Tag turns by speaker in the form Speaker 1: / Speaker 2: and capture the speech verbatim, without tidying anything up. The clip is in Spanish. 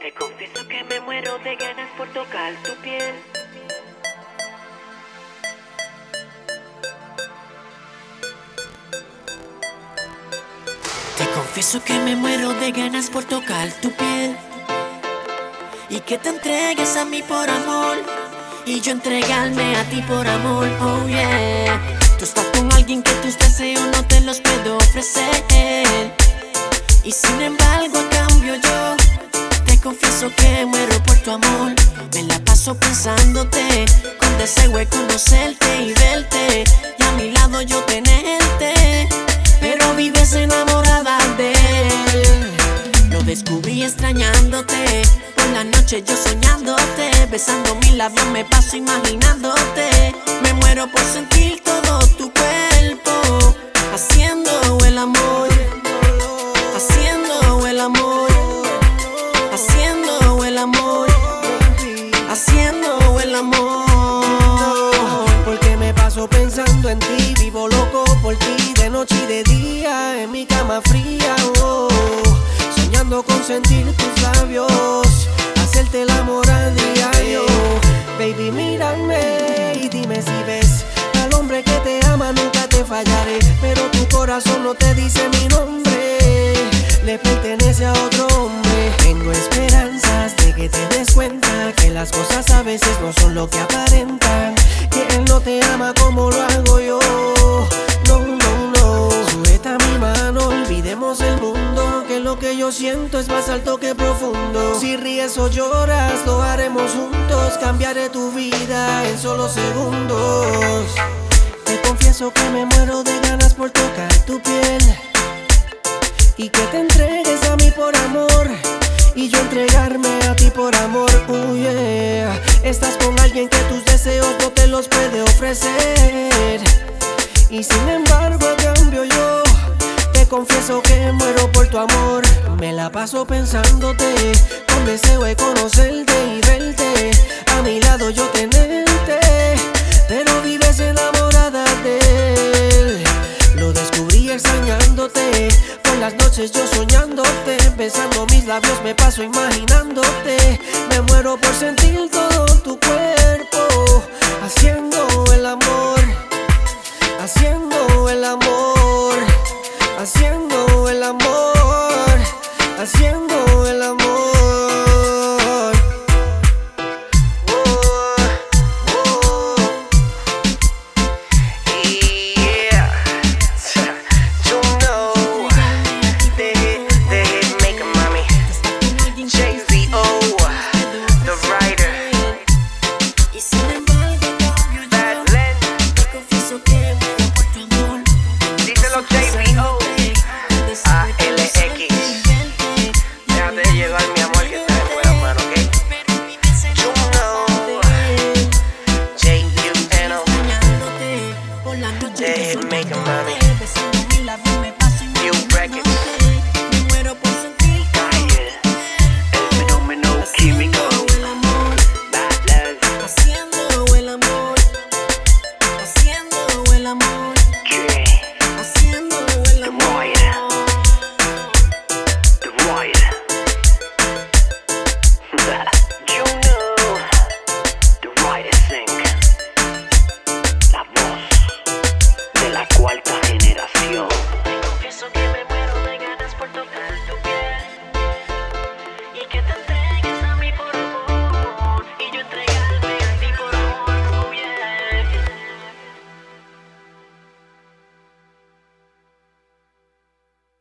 Speaker 1: Te confieso que me muero de ganas por tocar tu piel. Te confieso que me muero de ganas por tocar tu piel y que te entregues a mí por amor y yo entregarme a ti por amor. Oh yeah. Tú estás con alguien que tus deseos no te los puedo ofrecer y sin embargo a cambio yo te confieso que muero por tu amor. Me la paso pensándote, con deseo de conocerte y verte y a mi lado yo tenerte, pero vives enamorada de él. Lo descubrí extrañándote, por la noche yo soñándote, besando mis labios me paso imaginándote. Me muero por sentir todo tu cuerpo, haciendo el amor, haciendo el amor, haciendo el amor, haciendo el amor.
Speaker 2: Porque me paso pensando en ti, vivo loco por ti, de noche y de día, en mi cama fría, oh, soñando con sentir tus labios, hacerte el amor a diario. Baby, mírame y dime si ves al hombre que te ama, nunca te fallaré, pero tu corazón no te dice mi nombre, le pertenece a otro hombre. Tengo esperanzas de que te des cuenta que las cosas a veces no son lo que aparentan, que él no te ama como lo hago yo. No, no, no. Sujeta mi mano, olvidemos el mundo, que lo que yo siento es más alto que profundo. Si ríes o lloras, lo haremos juntos, cambiaré tu vida en solo segundos. Te confieso que me muero de ganas por tocar tu piel y que te entregues a mí por amor y yo entregarme a ti por amor. Oh yeah. Estás con alguien que tus deseos no te los puede ofrecer y sin embargo a cambio yo te confieso que muero por tu amor. Me la paso pensándote, con deseo de conocerte y verte a mi lado yo tenerte, pero vives enamorada de él. Lo descubrí extrañándote, por las noches yo soñándote, besando mis labios me paso imaginándote. Me muero por sentir todo tu cuerpo, haciendo el amor, haciendo el amor, haciendo el amor, haciendo el amor.